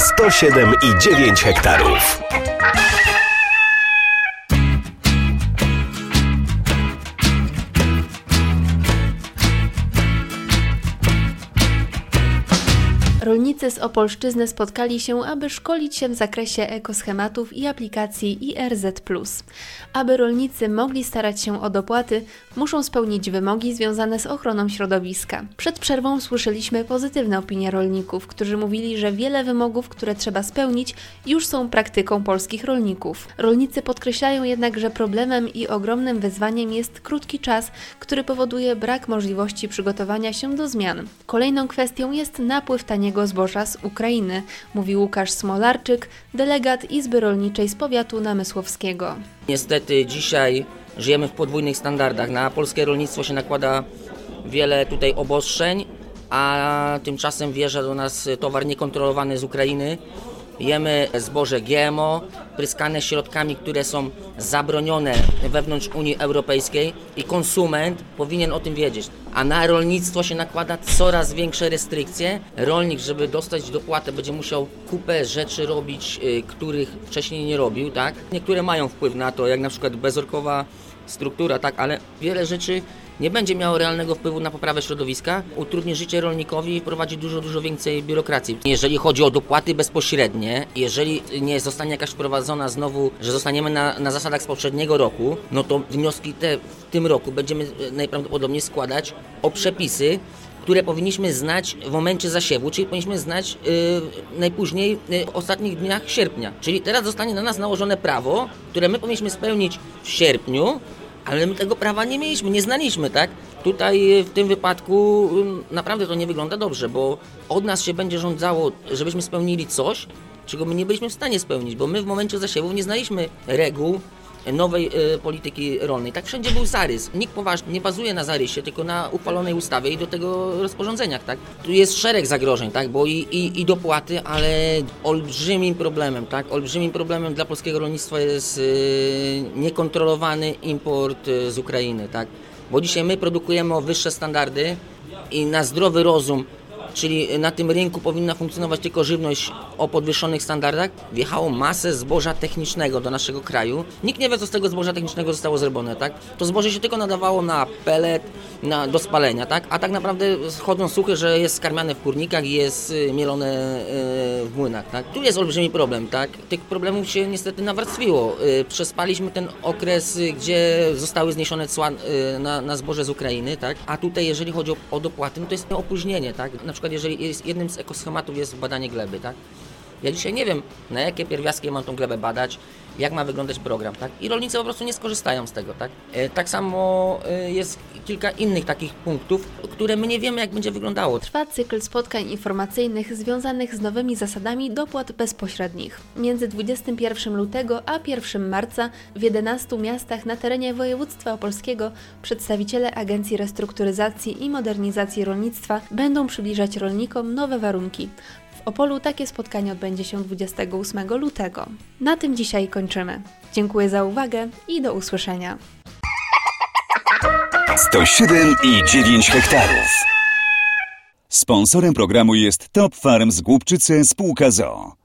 na 107,9 hektarów. Rolnicy z Opolszczyzny spotkali się, aby szkolić się w zakresie ekoschematów i aplikacji IRZ+. Aby rolnicy mogli starać się o dopłaty, muszą spełnić wymogi związane z ochroną środowiska. Przed przerwą słyszeliśmy pozytywne opinie rolników, którzy mówili, że wiele wymogów, które trzeba spełnić, już są praktyką polskich rolników. Rolnicy podkreślają jednak, że problemem i ogromnym wyzwaniem jest krótki czas, który powoduje brak możliwości przygotowania się do zmian. Kolejną kwestią jest napływ taniego zboża z Ukrainy, mówi Łukasz Smolarczyk, delegat Izby Rolniczej z powiatu namysłowskiego. Niestety dzisiaj żyjemy w podwójnych standardach. Na polskie rolnictwo się nakłada wiele tutaj obostrzeń, a tymczasem wjeżdża do nas towar niekontrolowany z Ukrainy. Jemy zboże GMO, pryskane środkami, które są zabronione wewnątrz Unii Europejskiej i konsument powinien o tym wiedzieć. A na rolnictwo się nakłada coraz większe restrykcje. Rolnik, żeby dostać dopłatę, będzie musiał kupę rzeczy robić, których wcześniej nie robił, tak? Niektóre mają wpływ na to, jak na przykład bezorkowa struktura, tak, ale wiele rzeczy nie będzie miało realnego wpływu na poprawę środowiska, utrudni życie rolnikowi i wprowadzi dużo więcej biurokracji. Jeżeli chodzi o dopłaty bezpośrednie, jeżeli nie zostanie jakaś wprowadzona znowu, że zostaniemy na zasadach z poprzedniego roku, no to wnioski te w tym roku będziemy najprawdopodobniej składać o przepisy, które powinniśmy znać w momencie zasiewu, czyli powinniśmy znać najpóźniej w ostatnich dniach sierpnia. Czyli teraz zostanie na nas nałożone prawo, które my powinniśmy spełnić w sierpniu, ale my tego prawa nie mieliśmy, nie znaliśmy, tak? Tutaj w tym wypadku naprawdę to nie wygląda dobrze, bo od nas się będzie żądało, żebyśmy spełnili coś, czego my nie byliśmy w stanie spełnić, bo my w momencie zasiewów nie znaliśmy reguł nowej polityki rolnej. Tak wszędzie był zarys. Nikt poważnie nie bazuje na zarysie, tylko na uchwalonej ustawie i do tego rozporządzeniach, tak? Tu jest szereg zagrożeń, tak? Bo i dopłaty, ale olbrzymim problemem, tak? Olbrzymim problemem dla polskiego rolnictwa jest niekontrolowany import z Ukrainy, tak? Bo dzisiaj my produkujemy o wyższe standardy i na zdrowy rozum, czyli na tym rynku powinna funkcjonować tylko żywność o podwyższonych standardach. Wjechało masę zboża technicznego do naszego kraju. Nikt nie wie, co z tego zboża technicznego zostało zrobione, tak? To zboże się tylko nadawało na pelet, do spalenia, tak? A tak naprawdę chodzą słuchy, że jest skarmiane w kurnikach i jest mielone w młynach, tak? Tu jest olbrzymi problem, tak? Tych problemów się niestety nawarstwiło. Przespaliśmy ten okres, gdzie zostały zniesione cła na zboże z Ukrainy, tak? A tutaj, jeżeli chodzi o dopłaty, no to jest opóźnienie, tak? Na przykład jeżeli jednym z ekoschematów jest badanie gleby, tak? Ja dzisiaj nie wiem, na jakie pierwiastki mam tą glebę badać, jak ma wyglądać program, tak? I rolnicy po prostu nie skorzystają z tego, tak? Tak samo jest kilka innych takich punktów, które my nie wiemy, jak będzie wyglądało. Trwa cykl spotkań informacyjnych związanych z nowymi zasadami dopłat bezpośrednich. Między 21 lutego a 1 marca w 11 miastach na terenie województwa opolskiego przedstawiciele Agencji Restrukturyzacji i Modernizacji Rolnictwa będą przybliżać rolnikom nowe warunki. W Opolu takie spotkanie odbędzie się 28 lutego. Na tym dzisiaj kończymy. Dziękuję za uwagę i do usłyszenia. 107,9 hektarów. Sponsorem programu jest Top Farm z Głubczyce spółka z o.o.